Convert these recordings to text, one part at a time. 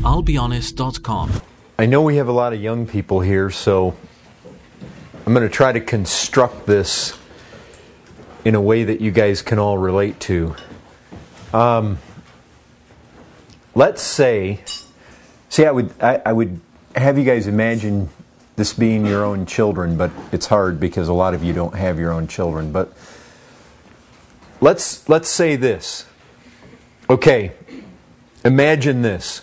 I'llBeHonest.com. I know we have a lot of young people here, so I'm going to try to construct this in a way that you guys can all relate to. Let's say, I would have you guys imagine this being your own children, but it's hard because a lot of you don't have your own children. But let's say this. Okay, imagine this.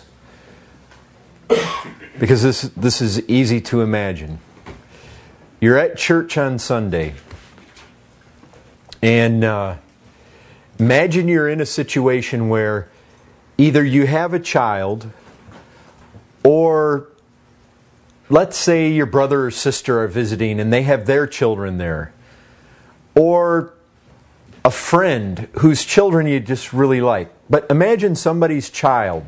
Because this is easy to imagine. You're at church on Sunday, and imagine you're in a situation where either you have a child, or let's say your brother or sister are visiting and they have their children there, or a friend whose children you just really like. But imagine somebody's child,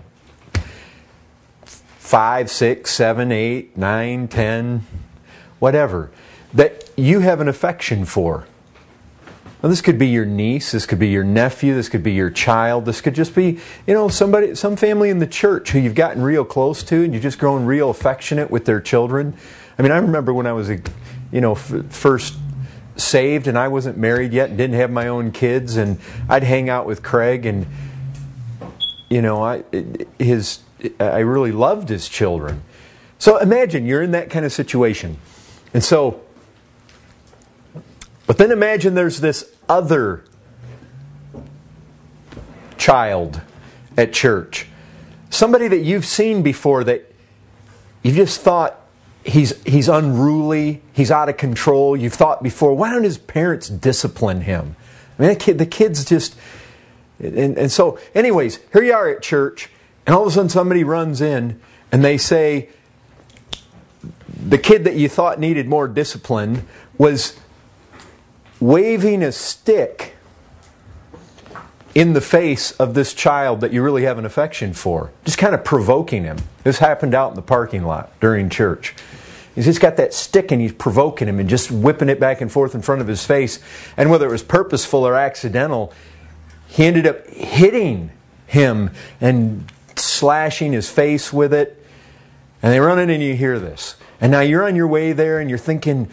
5, 6, 7, 8, 9, 10, whatever, that you have an affection for. Now, this could be your niece, this could be your nephew, this could be your child, this could just be, some family in the church who you've gotten real close to and you've just grown real affectionate with their children. I mean, I remember when I was, first saved and I wasn't married yet and didn't have my own kids, and I'd hang out with Craig, and I really loved his children. So imagine you're in that kind of situation. But then imagine there's this other child at church. Somebody that you've seen before that you just thought he's unruly, he's out of control. You've thought before, why don't his parents discipline him? I mean, the kid's just... And so, anyways, here you are at church, and all of a sudden somebody runs in and they say, the kid that you thought needed more discipline was waving a stick in the face of this child that you really have an affection for. Just kind of provoking him. This happened out in the parking lot during church. He's just got that stick and he's provoking him and just whipping it back and forth in front of his face. And whether it was purposeful or accidental, he ended up hitting him and slashing his face with it. And they run in and you hear this. And now you're on your way there and you're thinking,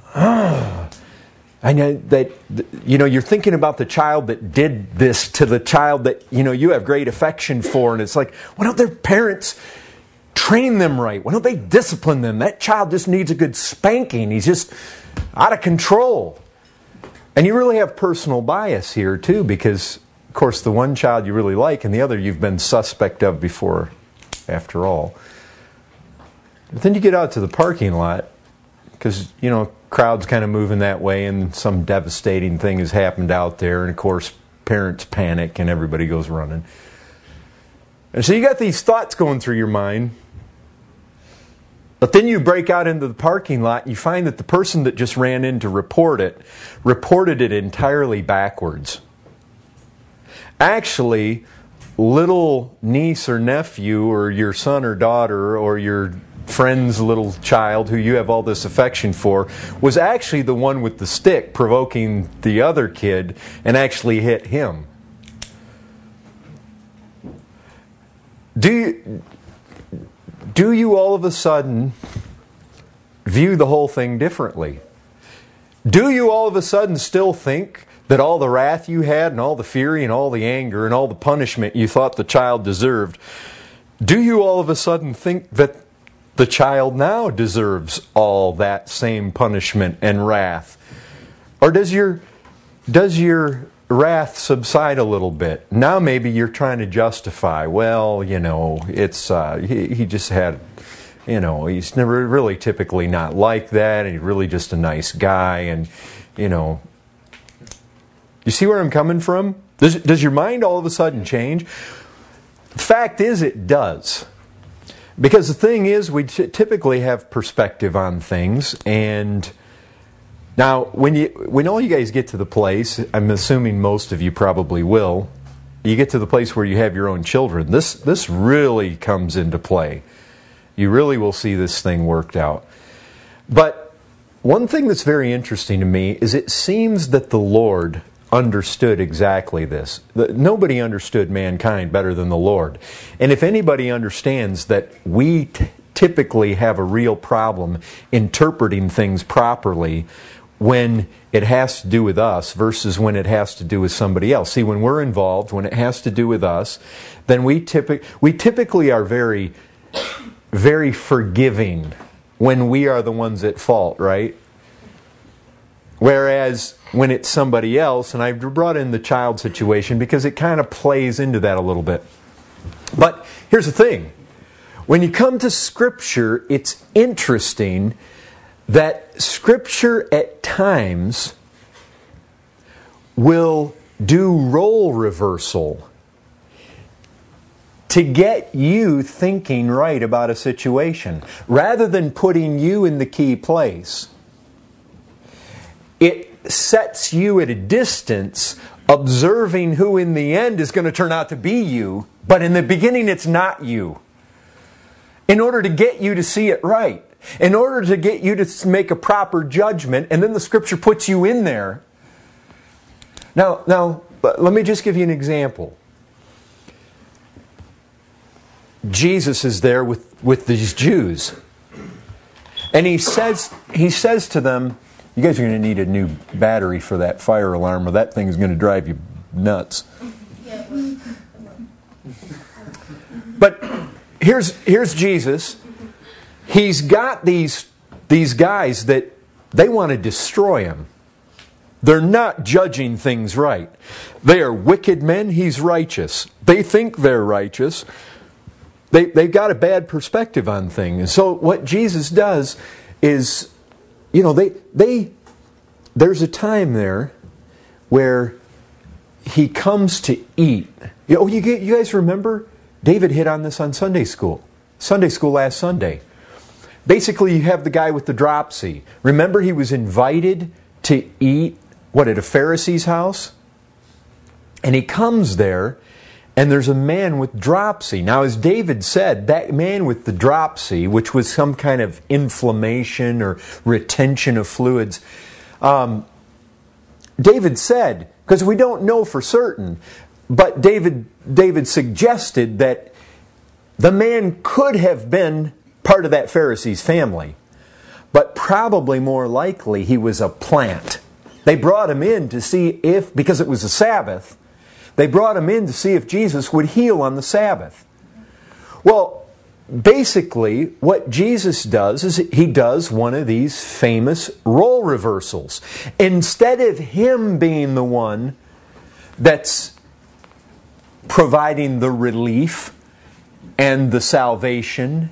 I know that, you're thinking about the child that did this to the child that, you have great affection for. And it's like, why don't their parents train them right? Why don't they discipline them? That child just needs a good spanking. He's just out of control. And you really have personal bias here too, because, of course, the one child you really like and the other you've been suspect of before, after all. But then you get out to the parking lot, because, crowd's kind of moving that way and some devastating thing has happened out there, and of course parents panic and everybody goes running. And so you got these thoughts going through your mind, but then you break out into the parking lot and you find that the person that just ran in to reported it entirely backwards. Actually, little niece or nephew or your son or daughter or your friend's little child who you have all this affection for was actually the one with the stick provoking the other kid and actually hit him. Do you all of a sudden view the whole thing differently? Do you all of a sudden still think that all the wrath you had and all the fury and all the anger and all the punishment you thought the child deserved, do you all of a sudden think that the child now deserves all that same punishment and wrath? Or does your wrath subside a little bit? Now maybe you're trying to justify, it's he just had, he's never really typically not like that, and he's really just a nice guy, and you see where I'm coming from? Does your mind all of a sudden change? The fact is, it does. Because the thing is, we typically have perspective on things, and now when all you guys get to the place, I'm assuming most of you probably will, you get to the place where you have your own children, this really comes into play. You really will see this thing worked out. But one thing that's very interesting to me is it seems that the Lord understood exactly this. Nobody understood mankind better than the Lord. And if anybody understands that we typically have a real problem interpreting things properly when it has to do with us versus when it has to do with somebody else. See, when we're involved, when it has to do with us, then we typically are very, very forgiving when we are the ones at fault, right? Whereas when it's somebody else, and I've brought in the child situation because it kind of plays into that a little bit. But here's the thing. When you come to Scripture, it's interesting that Scripture at times will do role reversal to get you thinking right about a situation. Rather than putting you in the key place, it sets you at a distance, observing who in the end is going to turn out to be you, but in the beginning it's not you. In order to get you to see it right. In order to get you to make a proper judgment, and then the Scripture puts you in there. Now, let me just give you an example. Jesus is there with these Jews. And he says to them, you guys are going to need a new battery for that fire alarm, or that thing is going to drive you nuts. But here's Jesus. He's got these guys that they want to destroy him. They're not judging things right. They are wicked men. He's righteous. They think they're righteous. They've got a bad perspective on things. And so what Jesus does is, there's a time there where he comes to eat. You guys remember? David hit on this on Sunday school. Sunday school last Sunday. Basically, you have the guy with the dropsy. Remember, he was invited to eat, at a Pharisee's house? And he comes there, and there's a man with dropsy. Now, as David said, that man with the dropsy, which was some kind of inflammation or retention of fluids, David said, because we don't know for certain, but David suggested that the man could have been part of that Pharisee's family, but probably more likely he was a plant. They brought him in to see if, because it was a Sabbath, they brought him in to see if Jesus would heal on the Sabbath. Well, basically, what Jesus does is he does one of these famous role reversals. Instead of him being the one that's providing the relief and the salvation,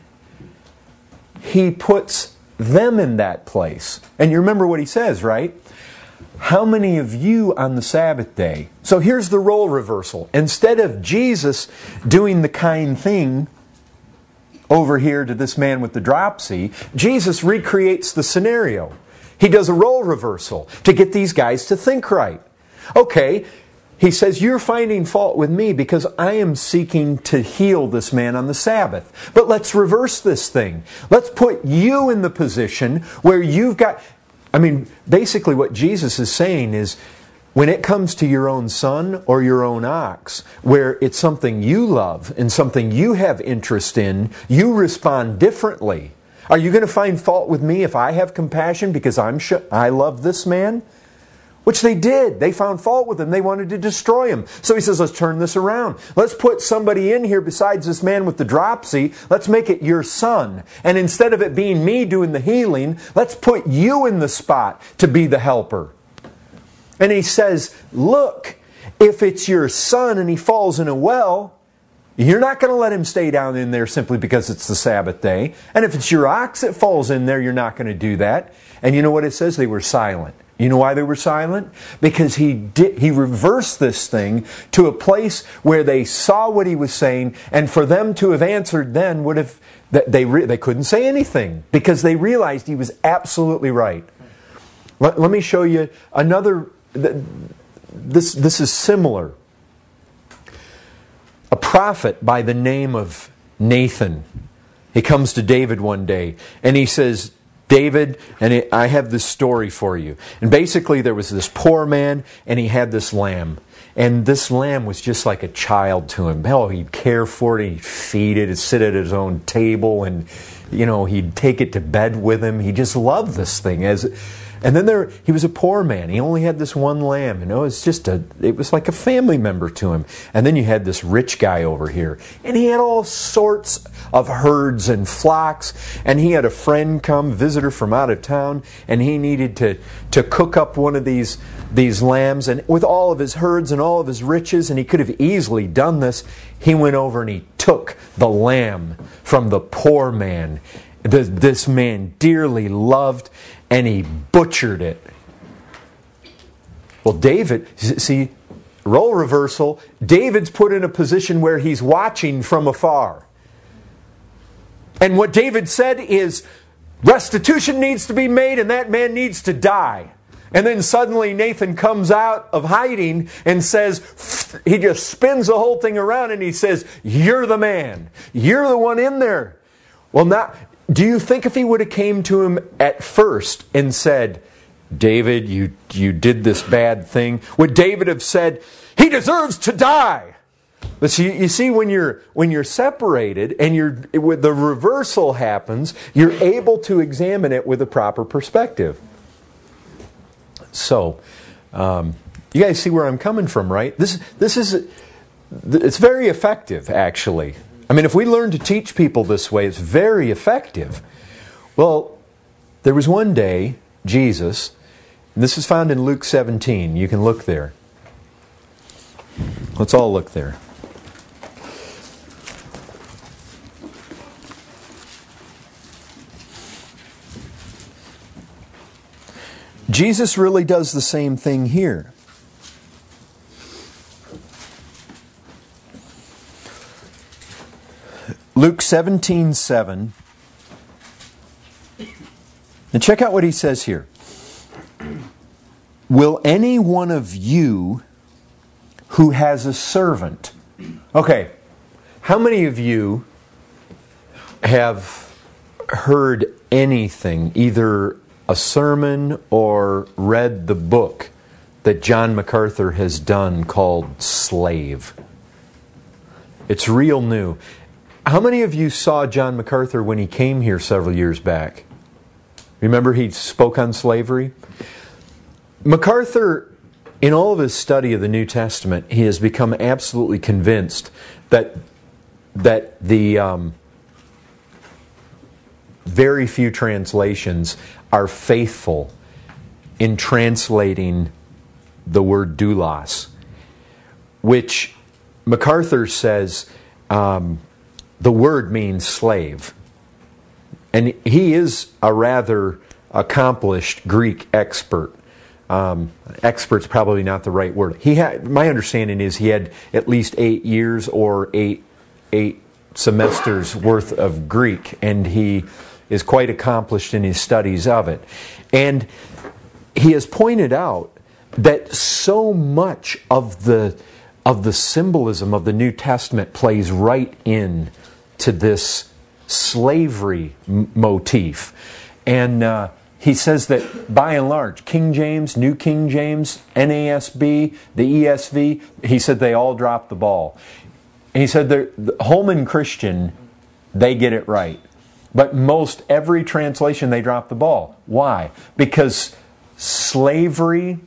he puts them in that place. And you remember what he says, right? How many of you on the Sabbath day? So here's the role reversal. Instead of Jesus doing the kind thing over here to this man with the dropsy, Jesus recreates the scenario. He does a role reversal to get these guys to think right. Okay, he says, you're finding fault with me because I am seeking to heal this man on the Sabbath. But let's reverse this thing. Let's put you in the position where you've got... basically what Jesus is saying is, when it comes to your own son or your own ox, where it's something you love and something you have interest in, you respond differently. Are you going to find fault with me if I have compassion because I love this man? Which they did. They found fault with him. They wanted to destroy him. So he says, let's turn this around. Let's put somebody in here besides this man with the dropsy. Let's make it your son. And instead of it being me doing the healing, let's put you in the spot to be the helper. And he says, look, if it's your son and he falls in a well, you're not going to let him stay down in there simply because it's the Sabbath day. And if it's your ox that falls in there, you're not going to do that. And you know what it says? They were silent. You know why they were silent? Because he reversed this thing to a place where they saw what he was saying, and for them to have answered then would have... They couldn't say anything because they realized he was absolutely right. Let me show you another... This is similar. A prophet by the name of Nathan. He comes to David one day and he says, David, and I have this story for you. And basically there was this poor man, and he had this lamb. And this lamb was just like a child to him. Oh, he'd care for it, he'd feed it, he'd sit at his own table, and he'd take it to bed with him. He just loved this thing. And then he was a poor man. He only had this one lamb. It was like a family member to him. And then you had this rich guy over here. And he had all sorts of herds and flocks. And he had a friend come, visitor from out of town. And he needed to cook up one of these lambs. And with all of his herds and all of his riches, and he could have easily done this, he went over and he took the lamb from the poor man. This man dearly loved, and he butchered it. Well, David, see, role reversal, David's put in a position where he's watching from afar. And what David said is, restitution needs to be made and that man needs to die. And then suddenly Nathan comes out of hiding and says, he just spins the whole thing around and he says, you're the man. You're the one in there. Well, now, do you think if he would have came to him at first and said, David, you did this bad thing, would David have said, he deserves to die? But you see, when you're separated and the reversal happens, you're able to examine it with a proper perspective. So, you guys see where I'm coming from, right? It's very effective, actually. I mean, if we learn to teach people this way, it's very effective. Well, there was one day, Jesus, and this is found in Luke 17. You can look there. Let's all look there. Jesus really does the same thing here. Luke 17:7. And check out what he says here. Will any one of you who has a servant... Okay, how many of you have heard anything, either a sermon or read the book that John MacArthur has done called Slave? It's real new. How many of you saw John MacArthur when he came here several years back? Remember he spoke on slavery? MacArthur, in all of his study of the New Testament, he has become absolutely convinced that the very few translations are faithful in translating the word doulos, which MacArthur says the word means slave. And he is a rather accomplished Greek expert. Expert's probably not the right word. My understanding is he had at least 8 years or eight semesters worth of Greek, and he is quite accomplished in his studies of it. And he has pointed out that so much of the symbolism of the New Testament plays right in to this slavery motif. And he says that by and large, King James, New King James, NASB, the ESV, he said they all dropped the ball. And he said the Holman Christian, they get it right. But most every translation, they drop the ball. Why? Because slavery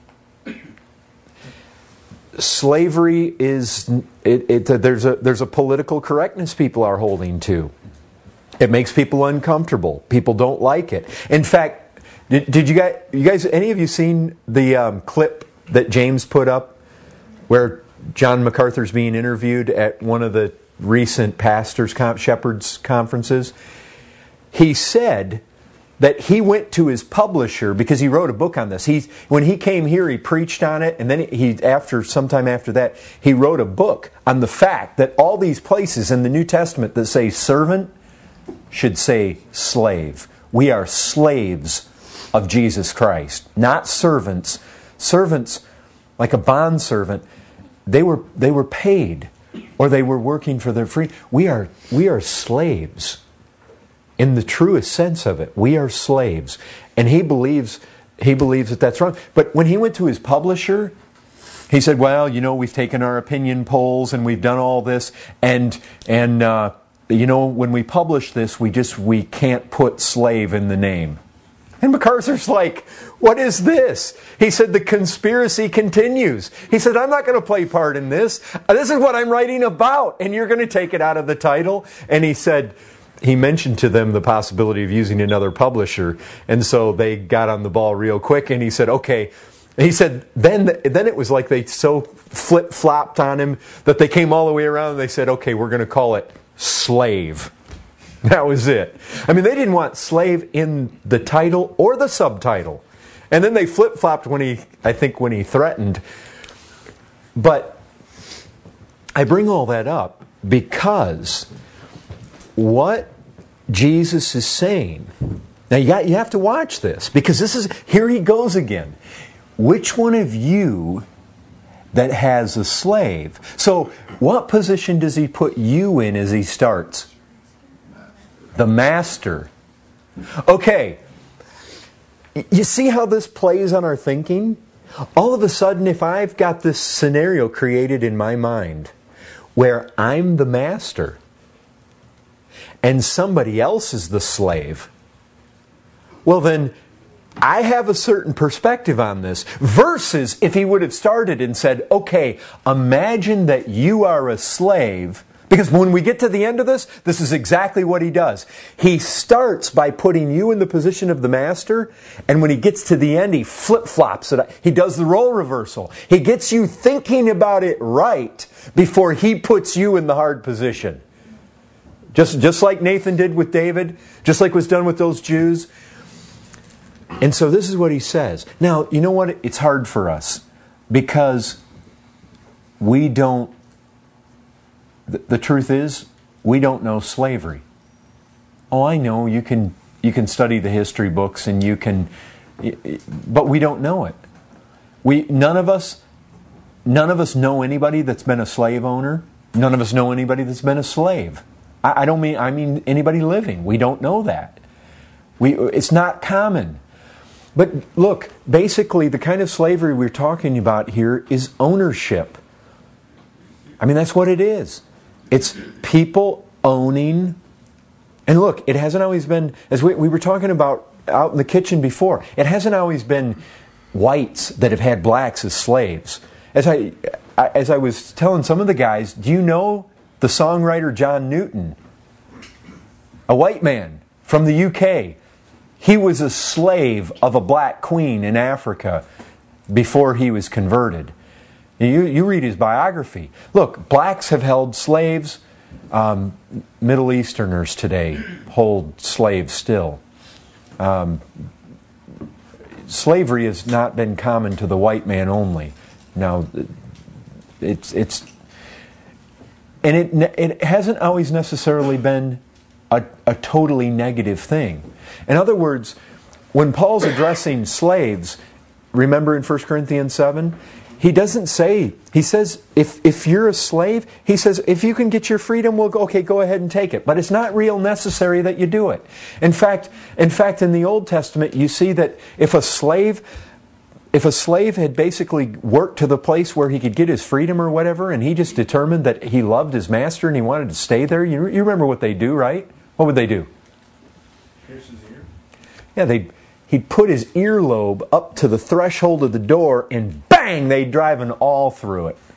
is there's a political correctness people are holding to. It makes people uncomfortable. People don't like it. In fact, did you guys any of you seen the clip that James put up where John MacArthur's being interviewed at one of the recent shepherds conferences? He said that he went to his publisher because he wrote a book on this. When he came here, he preached on it, and then sometime after that, he wrote a book on the fact that all these places in the New Testament that say servant should say slave. We are slaves of Jesus Christ, not servants. Servants, like a bondservant, they were paid, or they were working for their free. We are slaves. in the truest sense of it. We are slaves. And he believes that that's wrong. But when he went to his publisher, he said, well, we've taken our opinion polls and we've done all this. And when we publish this, we can't put slave in the name. And MacArthur's like, what is this? He said, the conspiracy continues. He said, I'm not going to play part in this. This is what I'm writing about. And you're going to take it out of the title. And he mentioned to them the possibility of using another publisher. And so they got on the ball real quick. And he said, okay. And he said, then it was like they so flip-flopped on him that they came all the way around and they said, okay, we're going to call it slave. That was it. I mean, they didn't want slave in the title or the subtitle. And then they flip-flopped when he threatened. But I bring all that up because what Jesus is saying, now you have to watch this, because here he goes again. Which one of you that has a slave? So what position does he put you in as he starts? The master. Okay. You see how this plays on our thinking? All of a sudden, if I've got this scenario created in my mind where I'm the master and somebody else is the slave, well then, I have a certain perspective on this, versus if he would have started and said, okay, imagine that you are a slave, because when we get to the end of this is exactly what he does. He starts by putting you in the position of the master, and when he gets to the end, he flip-flops it. He does the role reversal. He gets you thinking about it right before he puts you in the hard position. Just like Nathan did with David, just like was done with those Jews. And so this is what he says. Now, you know what? It's hard for us because we don't, the truth is, we don't know slavery. Oh, I know, you can study the history books and you can, but we don't know it. None of us know anybody that's been a slave owner. None of us know anybody that's been a slave. I mean anybody living. We don't know that. It's not common. But look, basically the kind of slavery we're talking about here is ownership. I mean, that's what it is. It's people owning. And look, it hasn't always been, as we were talking about out in the kitchen before, it hasn't always been whites that have had blacks as slaves. As I was telling some of the guys, do you know the songwriter John Newton? A white man from the UK. He was a slave of a black queen in Africa before he was converted. You read his biography. Look, blacks have held slaves. Middle Easterners today hold slaves still. Slavery has not been common to the white man only. Now, it hasn't always necessarily been a totally negative thing. In other words, when Paul's addressing slaves, remember in 1 Corinthians 7, he doesn't say, he says, if you're a slave, he says, if you can get your freedom, we'll go, okay, go ahead and take it. But it's not real necessary that you do it. In fact, in the Old Testament, you see that if a slave had basically worked to the place where he could get his freedom or whatever, and he just determined that he loved his master and he wanted to stay there, you remember what they do, right? What would they do? Pierce his ear? Yeah, he'd put his earlobe up to the threshold of the door and bang, they'd drive an awl through it.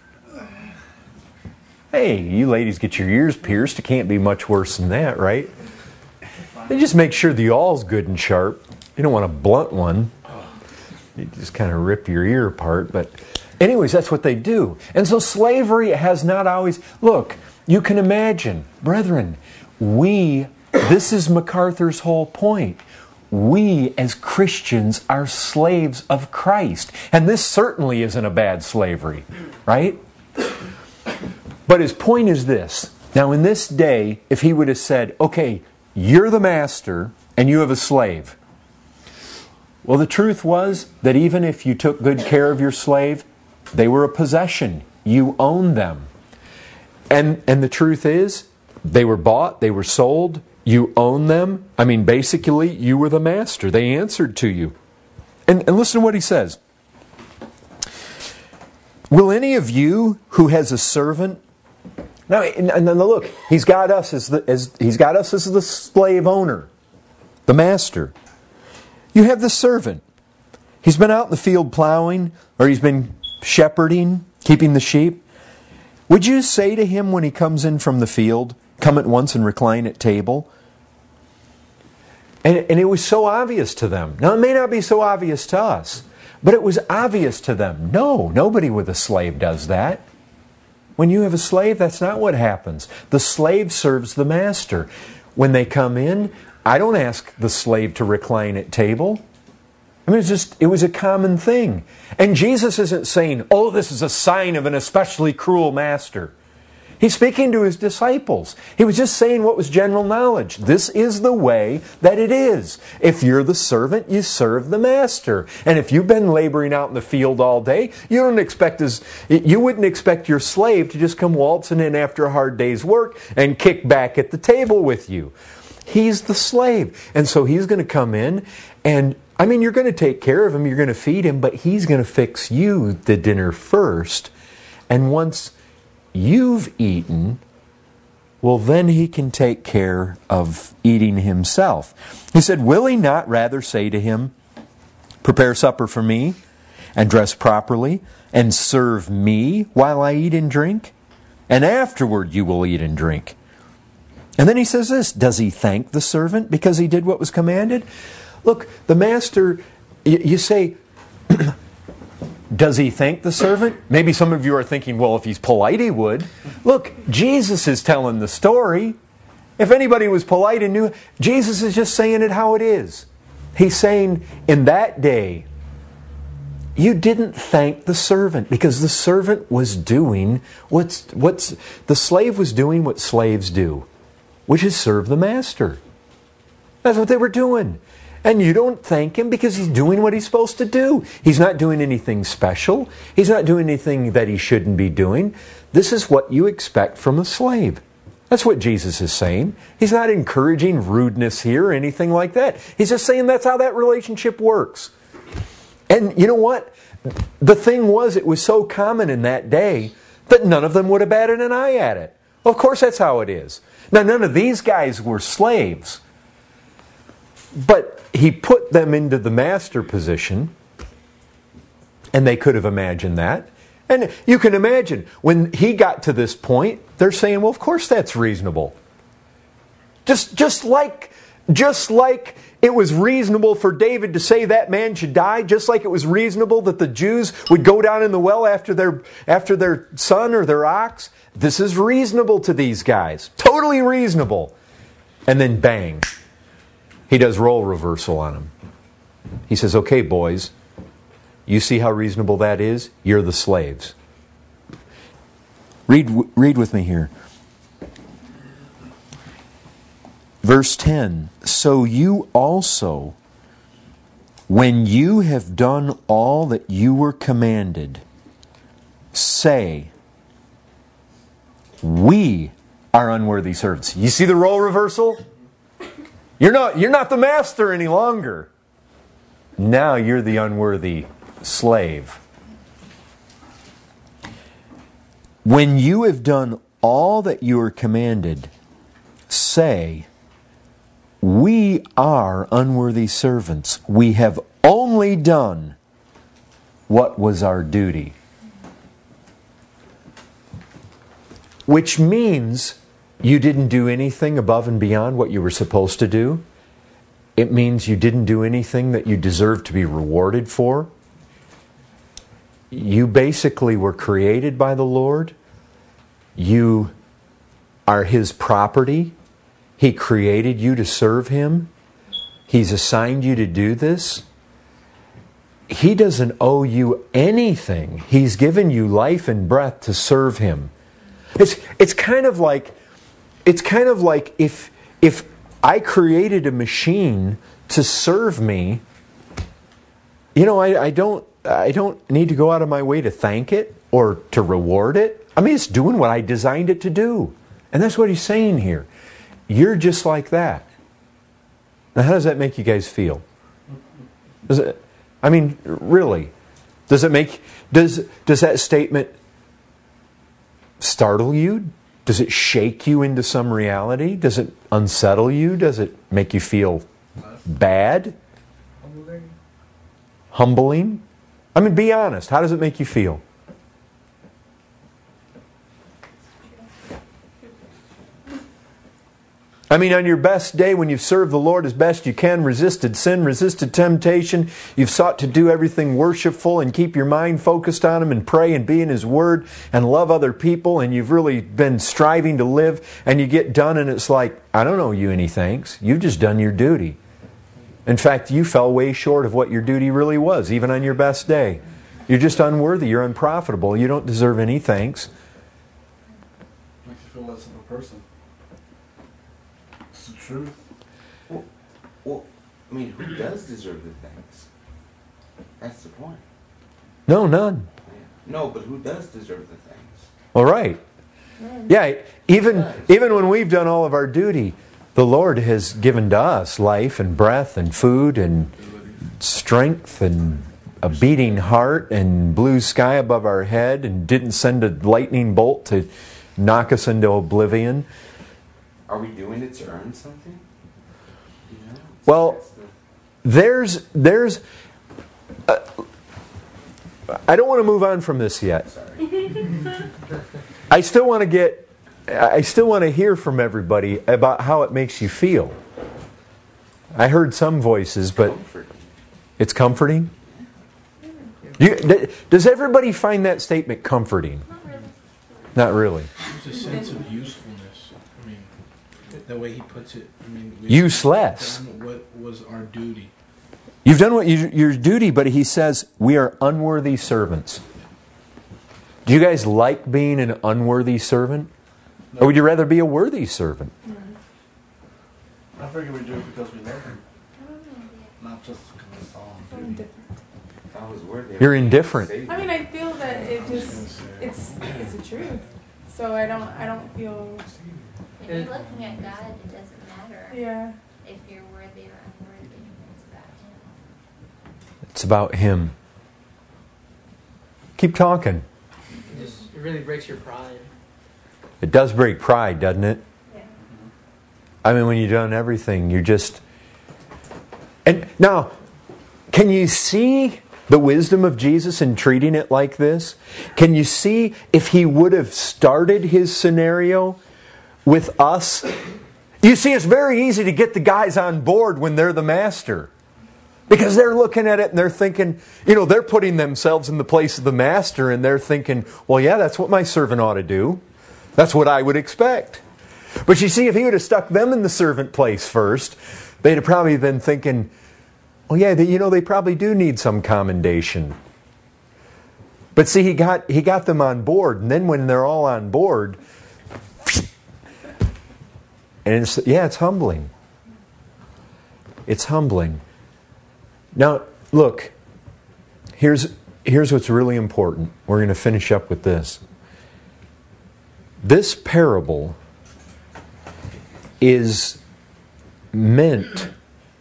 Hey, you ladies get your ears pierced. It can't be much worse than that, right? They just make sure the awl's good and sharp. You don't want a blunt one. You just kind of rip your ear apart. But anyways, that's what they do. And so slavery has not always... Look, you can imagine, brethren, this is MacArthur's whole point. We as Christians are slaves of Christ. And this certainly isn't a bad slavery, right? But his point is this. Now in this day, if he would have said, okay, you're the master and you have a slave. Well, the truth was that even if you took good care of your slave, they were a possession. You owned them. And the truth is, they were bought, they were sold, You own them. I mean, basically, you were the master. They answered to you. And listen to what he says. Will any of you who has a servant... Now, and look, he's got us as the slave owner, the master. You have the servant. He's been out in the field plowing, or he's been shepherding, keeping the sheep. Would you say to him when he comes in from the field, "Come at once and recline at table"? And it was so obvious to them. Now, it may not be so obvious to us, but it was obvious to them. No, nobody with a slave does that. When you have a slave, that's not what happens. The slave serves the master. When they come in, I don't ask the slave to recline at table. I mean, it was a common thing. And Jesus isn't saying, oh, this is a sign of an especially cruel master. He's speaking to his disciples. He was just saying what was general knowledge. This is the way that it is. If you're the servant, you serve the master. And if you've been laboring out in the field all day, you wouldn't expect your slave to just come waltzing in after a hard day's work and kick back at the table with you. He's the slave. And so he's going to come in and, I mean, you're going to take care of him, you're going to feed him, but he's going to fix you the dinner first. And once you've eaten, well, then he can take care of eating himself. He said, will he not rather say to him, prepare supper for me, and dress properly, and serve me while I eat and drink? And afterward you will eat and drink. And then he says this, does he thank the servant because he did what was commanded? Look, the master, you say, does he thank the servant? Maybe some of you are thinking, well, if he's polite, he would. Look, Jesus is telling the story. If anybody was polite and knew, Jesus is just saying it how it is. He's saying, in that day, you didn't thank the servant because the servant was doing the slave was doing what slaves do, which is serve the master. That's what they were doing. And you don't thank him because he's doing what he's supposed to do. He's not doing anything special. He's not doing anything that he shouldn't be doing. This is what you expect from a slave. That's what Jesus is saying. He's not encouraging rudeness here or anything like that. He's just saying that's how that relationship works. And you know what? The thing was, it was so common in that day that none of them would have batted an eye at it. Well, of course that's how it is. Now, none of these guys were slaves. But he put them into the master position, and they could have imagined that. And you can imagine, when he got to this point, they're saying, well, of course that's reasonable. Just like it was reasonable for David to say that man should die, just like it was reasonable that the Jews would go down in the well after their son or their ox. This is reasonable to these guys. Totally reasonable. And then bang. He does role reversal on them. He says, okay, boys, you see how reasonable that is? You're the slaves. Read with me here. Verse 10, so you also, when you have done all that you were commanded, say, we are unworthy servants. You see the role reversal? You're not the master any longer. Now you're the unworthy slave. When you have done all that you are commanded, say, we are unworthy servants. We have only done what was our duty. Which means you didn't do anything above and beyond what you were supposed to do. It means you didn't do anything that you deserved to be rewarded for. You basically were created by the Lord. You are His property. He created you to serve Him. He's assigned you to do this. He doesn't owe you anything. He's given you life and breath to serve Him. It's kind of like if I created a machine to serve me, you know, I don't need to go out of my way to thank it or to reward it. I mean, it's doing what I designed it to do. And that's what he's saying here. you're just like that. Now, how does that make you guys feel? Does it, I mean, really, does that statement startle you? Does it shake you into some reality? Does it unsettle you? Does it make you feel bad? Humbling? I mean, be honest. How does it make you feel? I mean, on your best day, when you've served the Lord as best you can, resisted sin, resisted temptation, you've sought to do everything worshipful and keep your mind focused on Him and pray and be in His Word and love other people, and you've really been striving to live, and you get done and it's like, I don't owe you any thanks. You've just done your duty. In fact, you fell way short of what your duty really was, even on your best day. You're just unworthy. You're unprofitable. You don't deserve any thanks. Makes you feel less of a person. It's the truth. Well, I mean, who does deserve the thanks? That's the point. No, none. Yeah. No, but who does deserve the thanks? All right. Yeah, even when we've done all of our duty, the Lord has given to us life and breath and food and strength and a beating heart and blue sky above our head, and didn't send a lightning bolt to knock us into oblivion. Are we doing it to earn something? You know, Well, there's I don't want to move on from this yet. sorry. I still want to hear from everybody about how it makes you feel. I heard some voices, but Comforting. it's comforting. Does everybody find that statement comforting? Not really. There's a sense of usefulness. I mean, the way he puts it. I mean, we've Useless. done what was our duty. You've done what your duty, but he says we are unworthy servants. Do you guys like being an unworthy servant? Or would you rather be a worthy servant? I figure we do it because we love him, not just because it's all on duty. If I was worthy, You're indifferent. I mean, I feel that it's the truth. So I don't feel, If you're looking at God, it doesn't matter yeah. if you're worthy or unworthy. It's about Him. It's about Him. Keep talking. It really breaks your pride. It does break pride, doesn't it? Yeah. I mean, when you've done everything, you're just... And now, can you see the wisdom of Jesus in treating it like this? Can you see if He would have started His scenario with us? You see, it's very easy to get the guys on board when they're the master. Because they're looking at it and they're thinking, they're putting themselves in the place of the master, and they're thinking, well, yeah, that's what my servant ought to do. That's what I would expect. But you see, if He would have stuck them in the servant place first, they'd have probably been thinking, well, yeah, they probably do need some commendation. But see, he got them on board, and then when they're all on board, and it's humbling. It's humbling. Now, look, here's what's really important. We're going to finish up with this. This parable is meant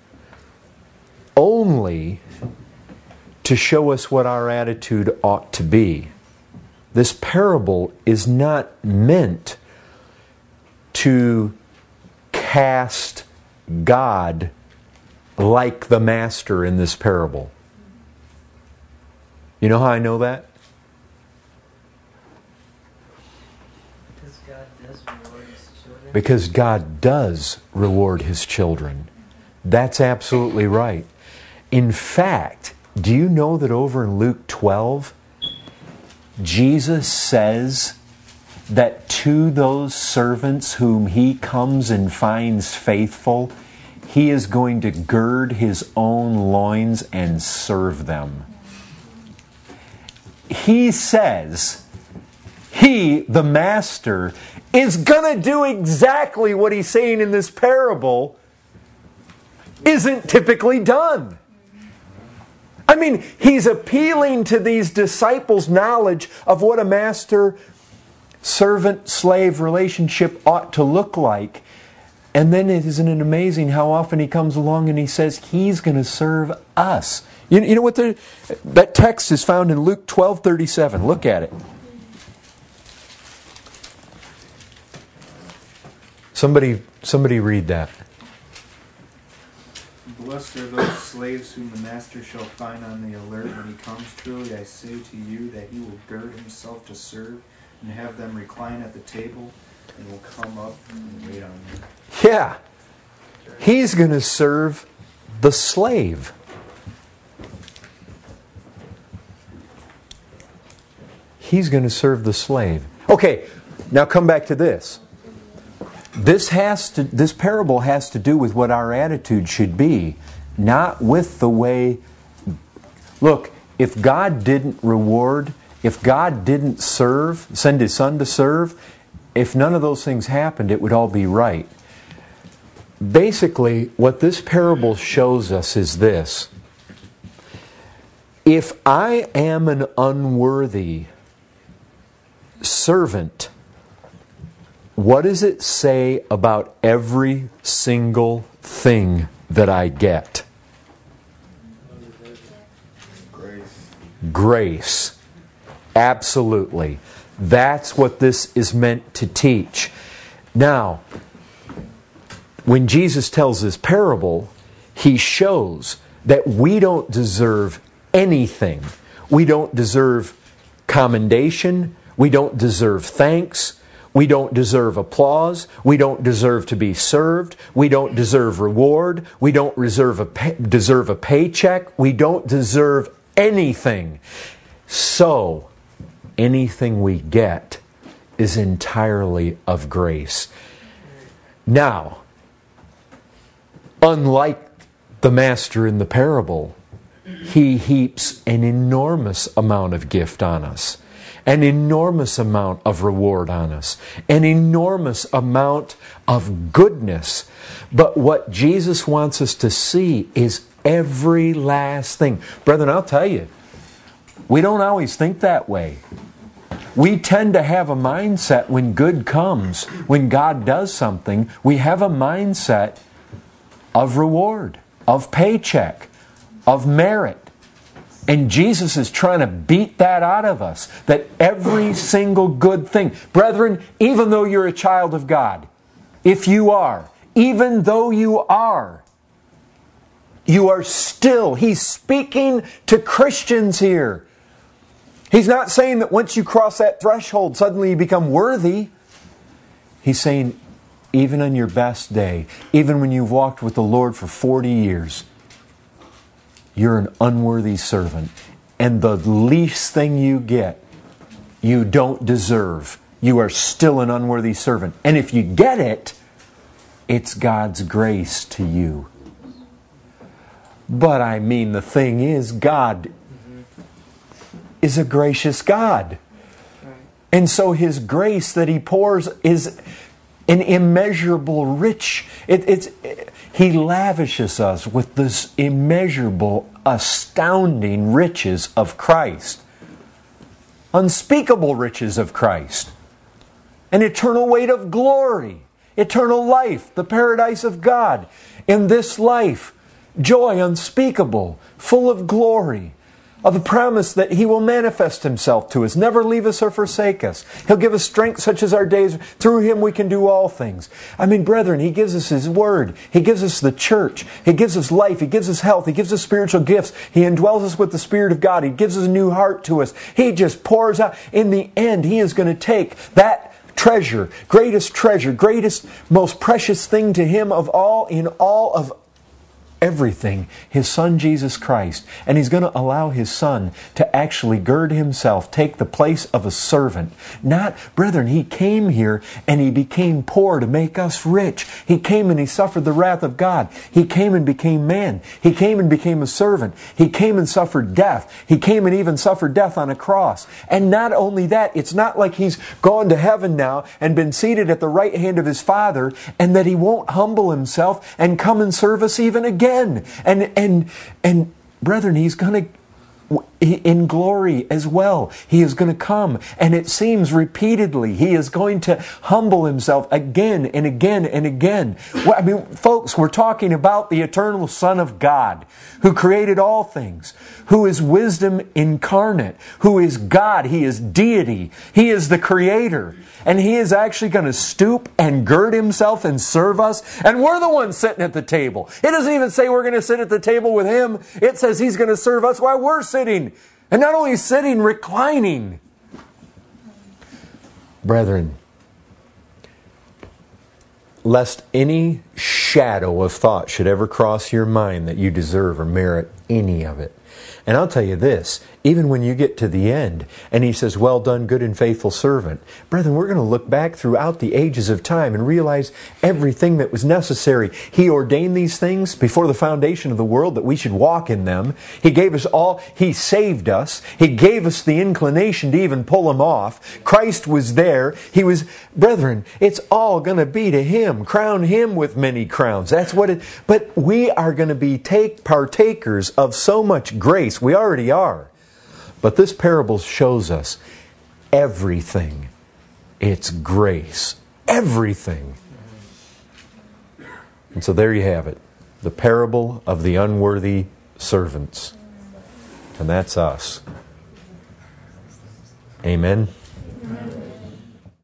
only to show us what our attitude ought to be. This parable is not meant to cast God like the master in this parable. You know how I know that? Because God does reward His children. That's absolutely right. In fact, do you know that over in Luke 12, Jesus says that to those servants whom He comes and finds faithful, He is going to gird His own loins and serve them. He says, He, the Master, is going to do exactly what He's saying in this parable isn't typically done. I mean, He's appealing to these disciples' knowledge of what a master-servant-slave relationship ought to look like. And then isn't it amazing how often He comes along and He says He's going to serve us. You know what? That text is found in Luke 12:37. Look at it. Somebody read that. Blessed are those slaves whom the master shall find on the alert when he comes. Truly I say to you that he will gird himself to serve and have them recline at the table and will come up and wait on you. Yeah. He's going to serve the slave. He's going to serve the slave. Okay, now come back to this. This parable has to do with what our attitude should be, not with the way... Look, if God didn't reward, if God didn't send His Son to serve, if none of those things happened, it would all be right. Basically, what this parable shows us is this. If I am an unworthy servant, what does it say about every single thing that I get? Grace. Absolutely. That's what this is meant to teach. Now, when Jesus tells this parable, He shows that we don't deserve anything. We don't deserve commendation. We don't deserve thanks. We don't deserve applause. We don't deserve to be served. We don't deserve reward. We don't deserve a paycheck. We don't deserve anything. So, anything we get is entirely of grace. Now, unlike the master in the parable, He heaps an enormous amount of gift on us. An enormous amount of reward on us. An enormous amount of goodness. But what Jesus wants us to see is every last thing. Brethren, I'll tell you, we don't always think that way. We tend to have a mindset when good comes, when God does something, we have a mindset of reward, of paycheck, of merit. And Jesus is trying to beat that out of us. That every single good thing. Brethren, even though you're a child of God, if you are, even though you are still, He's speaking to Christians here. He's not saying that once you cross that threshold, suddenly you become worthy. He's saying, even on your best day, even when you've walked with the Lord for 40 years, you're an unworthy servant. And the least thing you get, you don't deserve. You are still an unworthy servant. And if you get it, it's God's grace to you. But I mean, the thing is, God is a gracious God. And so His grace that He pours is an immeasurable rich. He lavishes us with this immeasurable, astounding riches of Christ. Unspeakable riches of Christ. An eternal weight of glory. Eternal life. The paradise of God. In this life, joy unspeakable, full of glory. Of the promise that He will manifest Himself to us, never leave us or forsake us. He'll give us strength such as our days. Through Him we can do all things. I mean, brethren, He gives us His Word. He gives us the church. He gives us life. He gives us health. He gives us spiritual gifts. He indwells us with the Spirit of God. He gives us a new heart to us. He just pours out. In the end, He is going to take that treasure, greatest, most precious thing to Him of all, in all of everything, His Son Jesus Christ. And He's going to allow His Son to actually gird Himself, take the place of a servant. Not, brethren, He came here and He became poor to make us rich. He came and He suffered the wrath of God. He came and became man. He came and became a servant. He came and suffered death. He came and even suffered death on a cross. And not only that, it's not like He's gone to heaven now and been seated at the right hand of His Father and that He won't humble Himself and come and serve us even again. And brethren, He's going to, in glory as well. He is going to come, and it seems repeatedly, He is going to humble Himself again and again and again. Well, I mean, folks, we're talking about the eternal Son of God, who created all things, who is wisdom incarnate, who is God. He is deity. He is the Creator. And He is actually going to stoop and gird Himself and serve us. And we're the ones sitting at the table. It doesn't even say we're going to sit at the table with Him. It says He's going to serve us while we're sitting. And not only sitting, reclining. Brethren, lest any shadow of thought should ever cross your mind that you deserve or merit any of it. And I'll tell you this, even when you get to the end, and He says, well done, good and faithful servant. Brethren, we're going to look back throughout the ages of time and realize everything that was necessary. He ordained these things before the foundation of the world that we should walk in them. He gave us all, He saved us. He gave us the inclination to even pull them off. Christ was there. He was, brethren, it's all going to be to Him. Crown Him with many crowns. That's what it, but we are going to be partakers of so much grace. We already are. But this parable shows us everything. It's grace. Everything. And so there you have it. The parable of the unworthy servants. And that's us. Amen.